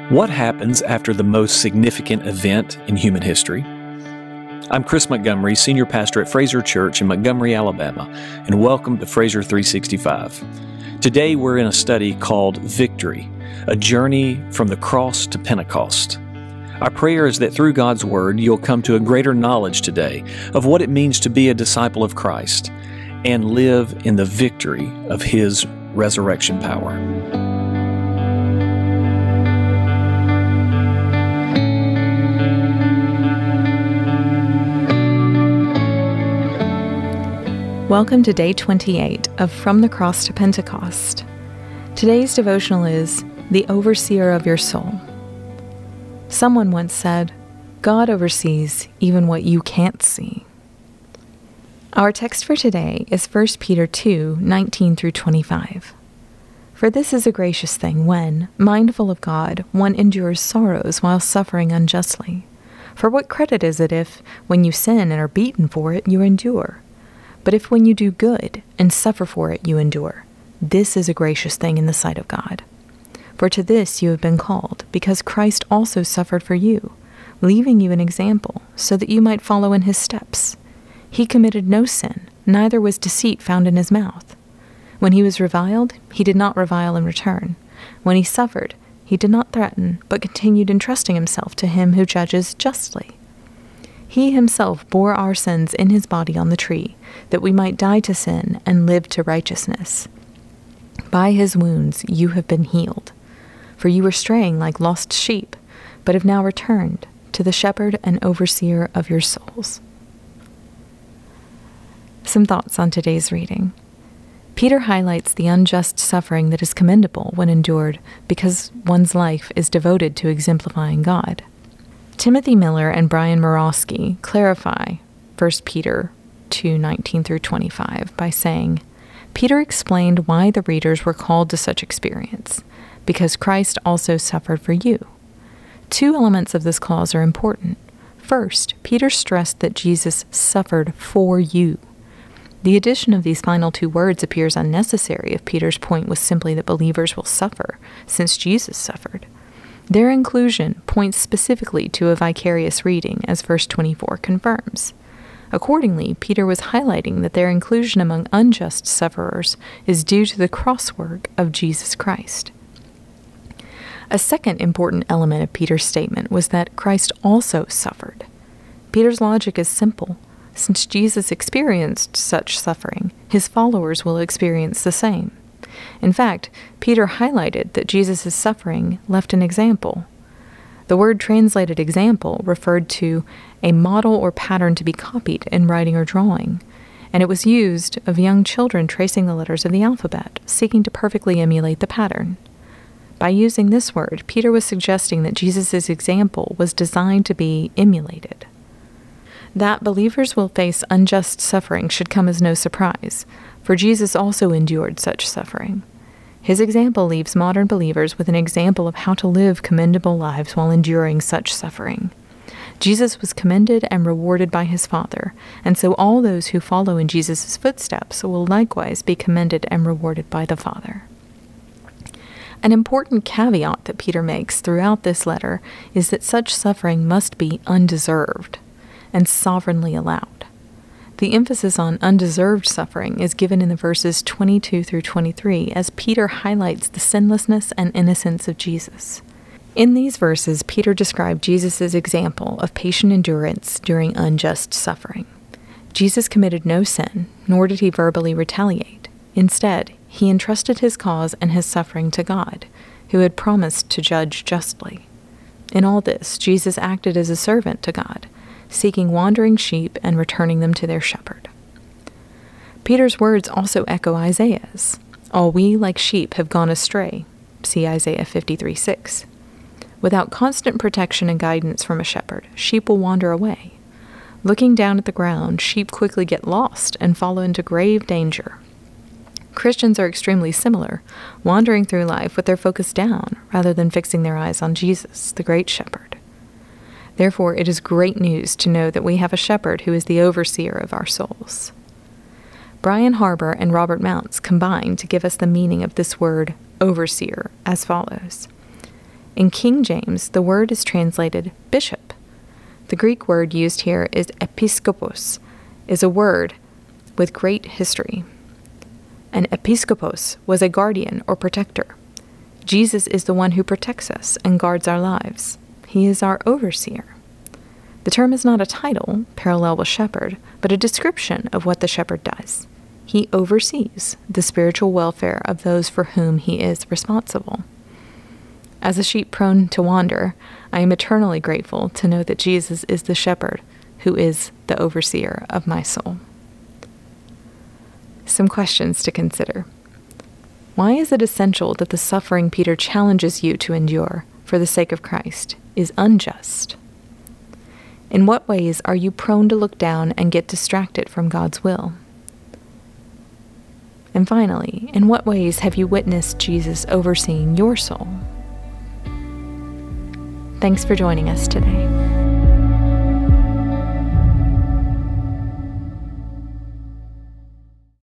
What happens after the most significant event in human history? I'm Chris Montgomery, Senior Pastor at Fraser Church in Montgomery, Alabama, and welcome to Fraser 365. Today we're in a study called Victory, a journey from the cross to Pentecost. Our prayer is that through God's Word you'll come to a greater knowledge today of what it means to be a disciple of Christ and live in the victory of His resurrection power. Welcome to Day 28 of From the Cross to Pentecost. Today's devotional is The Overseer of Your Soul. Someone once said, God oversees even what you can't see. Our text for today is 1 Peter 2, 19 through 25. For this is a gracious thing when, mindful of God, one endures sorrows while suffering unjustly. For what credit is it if, when you sin and are beaten for it, you endure? But if when you do good and suffer for it you endure, this is a gracious thing in the sight of God. For to this you have been called, because Christ also suffered for you, leaving you an example, so that you might follow in his steps. He committed no sin, neither was deceit found in his mouth. When he was reviled, he did not revile in return. When he suffered, he did not threaten, but continued entrusting himself to him who judges justly. He himself bore our sins in his body on the tree, that we might die to sin and live to righteousness. By his wounds you have been healed. For you were straying like lost sheep, but have now returned to the shepherd and overseer of your souls. Some thoughts on today's reading. Peter highlights the unjust suffering that is commendable when endured because one's life is devoted to exemplifying God. Timothy Miller and Brian Murawski clarify 1 Peter 2, 19 through 25 by saying, Peter explained why the readers were called to such experience, because Christ also suffered for you. Two elements of this clause are important. First, Peter stressed that Jesus suffered for you. The addition of these final two words appears unnecessary if Peter's point was simply that believers will suffer, since Jesus suffered. Their inclusion points specifically to a vicarious reading, as verse 24 confirms. Accordingly, Peter was highlighting that their inclusion among unjust sufferers is due to the cross-work of Jesus Christ. A second important element of Peter's statement was that Christ also suffered. Peter's logic is simple. Since Jesus experienced such suffering, his followers will experience the same. In fact, Peter highlighted that Jesus' suffering left an example. The word translated example referred to a model or pattern to be copied in writing or drawing, and it was used of young children tracing the letters of the alphabet, seeking to perfectly emulate the pattern. By using this word, Peter was suggesting that Jesus' example was designed to be emulated. That believers will face unjust suffering should come as no surprise, for Jesus also endured such suffering. His example leaves modern believers with an example of how to live commendable lives while enduring such suffering. Jesus was commended and rewarded by his Father, and so all those who follow in Jesus' footsteps will likewise be commended and rewarded by the Father. An important caveat that Peter makes throughout this letter is that such suffering must be undeserved and sovereignly allowed. The emphasis on undeserved suffering is given in the verses 22 through 23 as Peter highlights the sinlessness and innocence of Jesus. In these verses, Peter described Jesus' example of patient endurance during unjust suffering. Jesus committed no sin, nor did he verbally retaliate. Instead, he entrusted his cause and his suffering to God, who had promised to judge justly. In all this, Jesus acted as a servant to God, seeking wandering sheep and returning them to their shepherd. Peter's words also echo Isaiah's. All we like sheep have gone astray. See Isaiah 53:6. Without constant protection and guidance from a shepherd, sheep will wander away. Looking down at the ground, sheep quickly get lost and fall into grave danger. Christians are extremely similar, wandering through life with their focus down rather than fixing their eyes on Jesus, the great shepherd. Therefore, it is great news to know that we have a shepherd who is the overseer of our souls. Brian Harbour and Robert Mounts combine to give us the meaning of this word overseer as follows. In King James, the word is translated bishop. The Greek word used here is episkopos, is a word with great history. An episkopos was a guardian or protector. Jesus is the one who protects us and guards our lives. He is our overseer. The term is not a title, parallel with shepherd, but a description of what the shepherd does. He oversees the spiritual welfare of those for whom he is responsible. As a sheep prone to wander, I am eternally grateful to know that Jesus is the shepherd who is the overseer of my soul. Some questions to consider. Why is it essential that the suffering Peter challenges you to endure for the sake of Christ is unjust? In what ways are you prone to look down and get distracted from God's will? And finally, in what ways have you witnessed Jesus overseeing your soul? Thanks for joining us today.